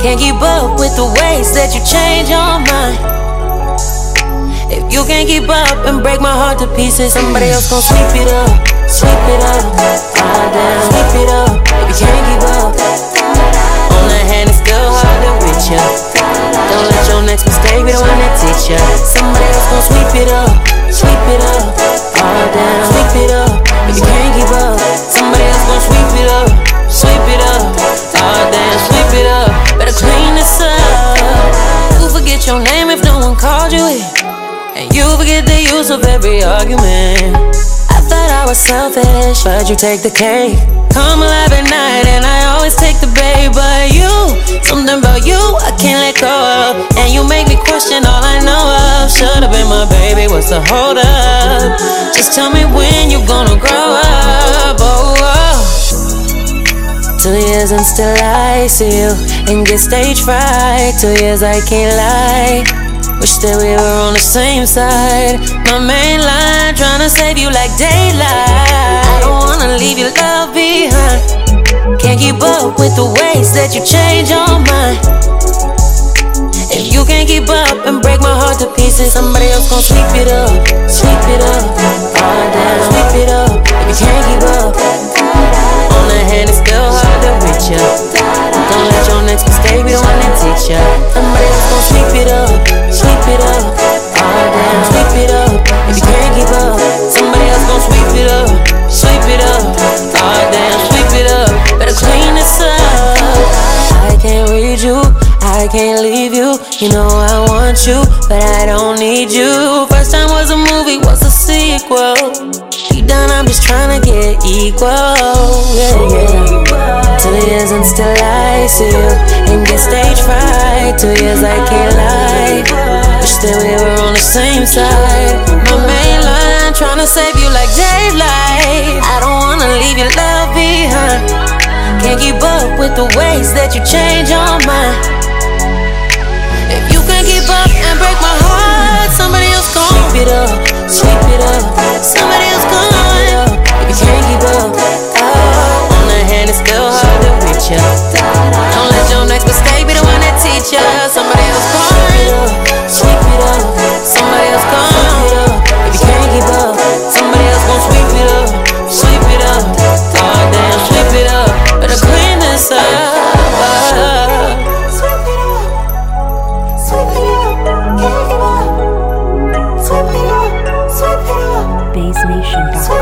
Can't keep up with the ways that you change your mind. If you can't keep up and break my heart to pieces, somebody else gon' sweep it up, sweep it up, ah damn, sweep it up. If you can't keep up, on the hand it's still hard to reach ya. Don't let your next mistake be the one that teach ya. Somebody else gon' sweep it up, ah damn, sweep it up. If you can't keep up, somebody else gon' sweep it up, ah damn, sweep it up. Better clean this up. You forget your name if no one called you here, and you forget the use of every argument. I thought I was selfish, but you take the cake. Come alive at night and I always take the bait. But you, something about you I can't let go of, and you make me question all I know of. Should've been my baby, what's the hold up? Just tell me when you gonna grow up, oh. 2 years and still I see you and get stage fright. 2 years I can't lie, wish that we were on the same side. My main line, tryna save you like daylight. I don't wanna leave your love behind. Can't keep up with the ways that you change your mind. If you can't keep up and break my heart to pieces, somebody else gon' sweep it up, ah damn, sweep it up. If you can't keep up, on the hand it's still hard to reach ya. Don't let your next mistake be the one that teach ya. Somebody else gon' sweep it up, ah damn, sweep it up. If you can't keep up, somebody else gon' sweep it up, ah damn, sweep it up. Better clean this up. I can't read you, I can't leave you. You know I want you, but I don't need you. First time was a movie, what's a sequel? Deep down I'm just tryna get equal, yeah. 2 years and still I see you and get stage fright. 2 years I can't lie, wish that we were on the same side. My main line, tryna save you like daylight. I don't wanna leave your love behind. Can't keep up with the ways that you change your mind. If you can't keep up and break my heart, somebody else gon' sweep it up, somebody else gon' sweep it up. If you can't keep up, on the hand it's still hard to reach ya. Don't let your next mistake be the one that teach ya. Somebody else gon' sweep it up, somebody else gon' sweep it up. If you can't keep up, somebody else gon' sweep it up, ah damn, sweep it up. Better clean this up. BassNation.com